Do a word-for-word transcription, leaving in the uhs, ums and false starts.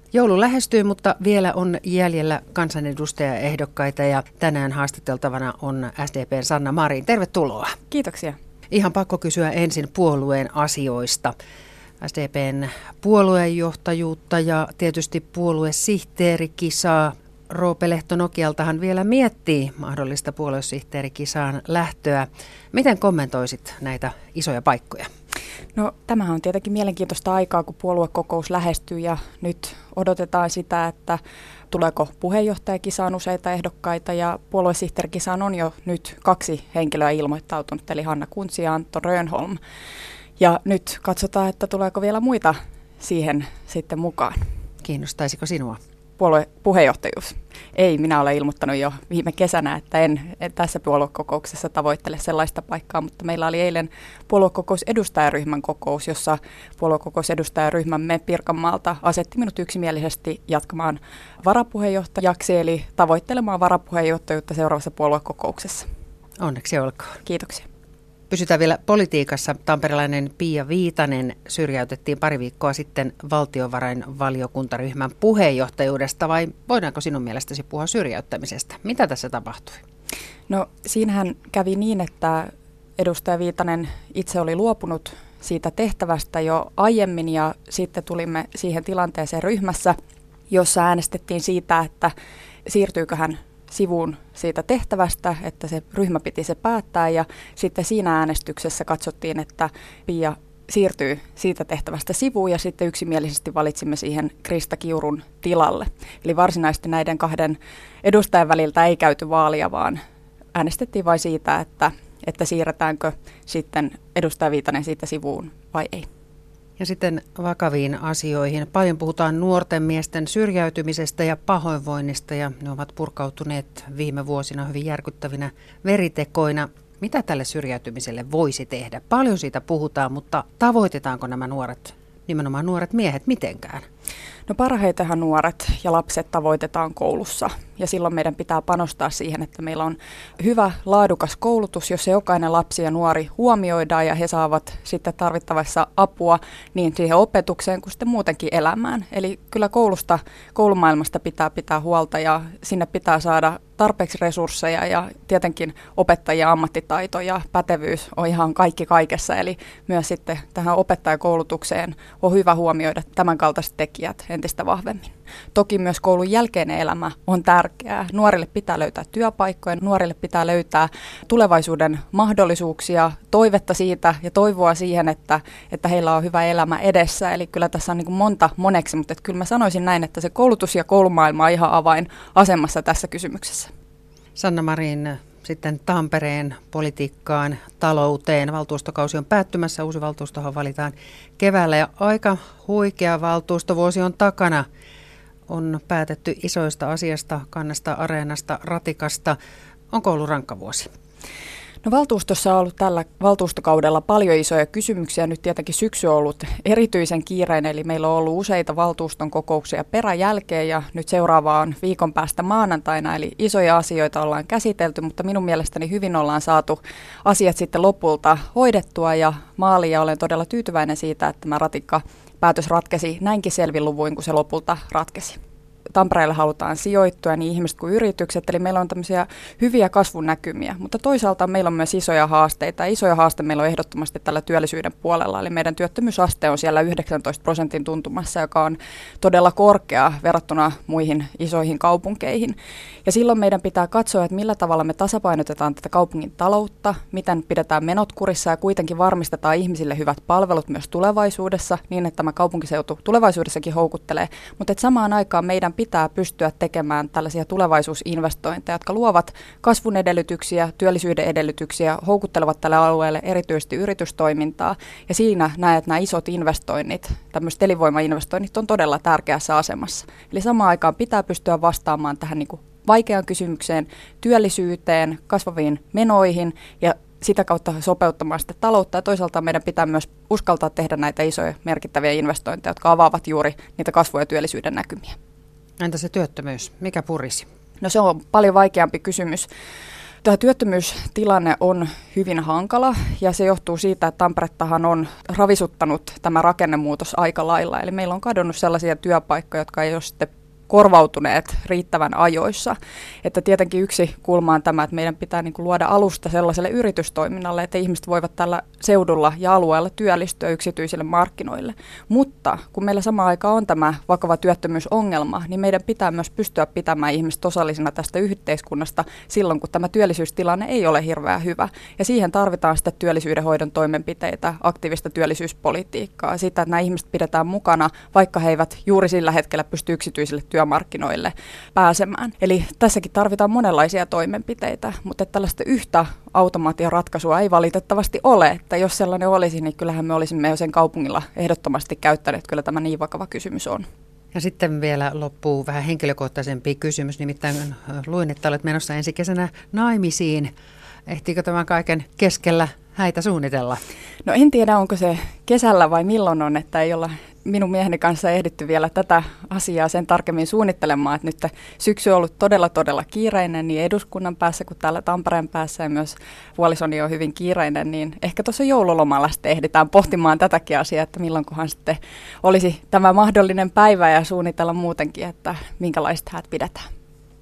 Joulu lähestyy, mutta vielä on jäljellä kansanedustajaehdokkaita ja tänään haastateltavana on S D P:n Sanna Marin. Tervetuloa. Kiitoksia. Ihan pakko kysyä ensin puolueen asioista. S D P:n puoluejohtajuutta ja tietysti puoluesihteerikisaa. Roope Lehto Nokialtahan vielä miettii mahdollista puoluesihteerikisaan lähtöä. Miten kommentoisit näitä isoja paikkoja? No tämähän on tietenkin mielenkiintoista aikaa, kun puoluekokous lähestyy ja nyt odotetaan sitä, että tuleeko puheenjohtajakisaan useita ehdokkaita ja puoluesihteerikisaan on jo nyt kaksi henkilöä ilmoittautunut, eli Hanna Kunzi ja Antto Rönnholm. Ja nyt katsotaan, että tuleeko vielä muita siihen sitten mukaan. Kiinnostaisiko sinua? Puolue puheenjohtajuus. Ei, minä olen ilmoittanut jo viime kesänä, että en, en tässä puoluekokouksessa tavoittele sellaista paikkaa, mutta meillä oli eilen puoluekokousedustajaryhmän kokous, jossa puoluekokousedustajaryhmämme Pirkanmaalta asetti minut yksimielisesti jatkamaan varapuheenjohtajaksi, eli tavoittelemaan varapuheenjohtajuutta seuraavassa puoluekokouksessa. Onneksi olkoon. Kiitoksia. Pysytään vielä politiikassa. Tamperelainen Pia Viitanen syrjäytettiin pari viikkoa sitten valtiovarainvaliokuntaryhmän puheenjohtajuudesta, vai voidaanko sinun mielestäsi puhua syrjäyttämisestä? Mitä tässä tapahtui? No siinähän kävi niin, että edustaja Viitanen itse oli luopunut siitä tehtävästä jo aiemmin ja sitten tulimme siihen tilanteeseen ryhmässä, jossa äänestettiin siitä, että siirtyykö hän sivuun siitä tehtävästä, että se ryhmä piti se päättää ja sitten siinä äänestyksessä katsottiin, että Pia siirtyy siitä tehtävästä sivuun ja sitten yksimielisesti valitsimme siihen Krista Kiurun tilalle. Eli varsinaisesti näiden kahden edustajan väliltä ei käyty vaalia, vaan äänestettiin vain siitä, että, että siirretäänkö sitten edustaja Viitanen siitä sivuun vai ei. Ja sitten vakaviin asioihin. Paljon puhutaan nuorten miesten syrjäytymisestä ja pahoinvoinnista ja ne ovat purkautuneet viime vuosina hyvin järkyttävinä veritekoina. Mitä tälle syrjäytymiselle voisi tehdä? Paljon siitä puhutaan, mutta tavoitetaanko nämä nuoret, nimenomaan nuoret miehet, mitenkään? No parhaitenhan nuoret ja lapset tavoitetaan koulussa ja silloin meidän pitää panostaa siihen, että meillä on hyvä, laadukas koulutus, jossa jokainen lapsi ja nuori huomioidaan ja he saavat sitten tarvittavassa apua niin siihen opetukseen kuin sitten muutenkin elämään. Eli kyllä koulusta, koulumaailmasta pitää pitää huolta ja sinne pitää saada tarpeeksi resursseja ja tietenkin opettajien ammattitaito ja pätevyys on ihan kaikki kaikessa. Eli myös sitten tähän opettajakoulutukseen on hyvä huomioida tämän kaltaiset tekijät entistä vahvemmin. Toki myös koulun jälkeinen elämä on tärkeää. Nuorille pitää löytää työpaikkoja, nuorille pitää löytää tulevaisuuden mahdollisuuksia, toivetta siitä ja toivoa siihen, että, että heillä on hyvä elämä edessä. Eli kyllä tässä on niin kuin monta moneksi, mutta että kyllä mä sanoisin näin, että se koulutus ja koulumaailma on ihan avainasemassa tässä kysymyksessä. Sanna Marin, sitten Tampereen politiikkaan, talouteen. Valtuustokausi on päättymässä, uusi valtuustohan valitaan keväällä ja aika huikea valtuustovuosi on takana. On päätetty isoista asiasta, kannasta, areenasta, ratikasta. Onko ollut rankka vuosi? No valtuustossa on ollut tällä valtuustokaudella paljon isoja kysymyksiä. Nyt tietenkin syksy on ollut erityisen kiireinen, eli meillä on ollut useita valtuuston kokouksia peräjälkeen ja nyt seuraava on viikon päästä maanantaina, eli isoja asioita ollaan käsitelty, mutta minun mielestäni hyvin ollaan saatu asiat sitten lopulta hoidettua ja maaliin ja olen todella tyytyväinen siitä, että tämä ratikka päätös ratkesi näinkin selvin luvuin, kun se lopulta ratkesi. Tampereelle halutaan sijoittua, niin ihmiset kuin yritykset, eli meillä on tämmöisiä hyviä kasvun näkymiä, mutta toisaalta meillä on myös isoja haasteita. Isoja haaste meillä on ehdottomasti tällä työllisyyden puolella, eli meidän työttömyysaste on siellä yhdeksäntoista prosentin tuntumassa, joka on todella korkea verrattuna muihin isoihin kaupunkeihin. Ja silloin meidän pitää katsoa, että millä tavalla me tasapainotetaan tätä kaupungin taloutta, miten pidetään menot kurissa ja kuitenkin varmistetaan ihmisille hyvät palvelut myös tulevaisuudessa, niin että tämä kaupunkiseutu tulevaisuudessakin houkuttelee, mutta että samaan aikaan meidän pitää pystyä tekemään tällaisia tulevaisuusinvestointeja, jotka luovat kasvun edellytyksiä, työllisyyden edellytyksiä, houkuttelevat tälle alueelle erityisesti yritystoimintaa. Ja siinä näet, että nämä isot investoinnit, tämmöiset elinvoimainvestoinnit on todella tärkeässä asemassa. Eli samaan aikaan pitää pystyä vastaamaan tähän niin kuin vaikeaan kysymykseen, työllisyyteen, kasvaviin menoihin ja sitä kautta sopeuttamaan sitä taloutta ja toisaalta meidän pitää myös uskaltaa tehdä näitä isoja merkittäviä investointeja, jotka avaavat juuri niitä kasvu- ja työllisyyden näkymiä. Entä se työttömyys? Mikä purisi? No se on paljon vaikeampi kysymys. Tämä työttömyystilanne on hyvin hankala ja se johtuu siitä, että Tamperettahan on ravisuttanut tämä rakennemuutos aika lailla. Eli meillä on kadonnut sellaisia työpaikkoja, jotka ei ole sitten korvautuneet riittävän ajoissa. Että tietenkin yksi kulma on tämä, että meidän pitää niin kuin luoda alusta sellaiselle yritystoiminnalle, että ihmiset voivat tällä seudulla ja alueella työllistyä yksityisille markkinoille. Mutta kun meillä samaan aikaan on tämä vakava työttömyysongelma, niin meidän pitää myös pystyä pitämään ihmiset osallisina tästä yhteiskunnasta silloin, kun tämä työllisyystilanne ei ole hirveän hyvä. Ja siihen tarvitaan sitä työllisyydenhoidon toimenpiteitä, aktiivista työllisyyspolitiikkaa, sitä, että nämä ihmiset pidetään mukana, vaikka he eivät juuri sillä hetkellä pysty yksityisille työmarkkinoille pääsemään. Eli tässäkin tarvitaan monenlaisia toimenpiteitä, mutta tällaista yhtä automaatioratkaisua ei valitettavasti ole. Että jos sellainen olisi, niin kyllähän me olisimme jo sen kaupungilla ehdottomasti käyttäneet. Kyllä tämä niin vakava kysymys on. Ja sitten vielä loppuu vähän henkilökohtaisempi kysymys. Nimittäin luin, että olet menossa ensi kesänä naimisiin. Ehtiikö tämän kaiken keskellä häitä suunnitella? No en tiedä, onko se kesällä vai milloin on, että ei olla minun mieheni kanssa ehditty vielä tätä asiaa sen tarkemmin suunnittelemaan, että nyt syksy on ollut todella todella kiireinen niin eduskunnan päässä kuin täällä Tampereen päässä ja myös puolisoni on hyvin kiireinen, niin ehkä tuossa joululomalla sitten ehditään pohtimaan tätäkin asiaa, että milloinkohan sitten olisi tämä mahdollinen päivä ja suunnitella muutenkin, että minkälaiset häät pidetään.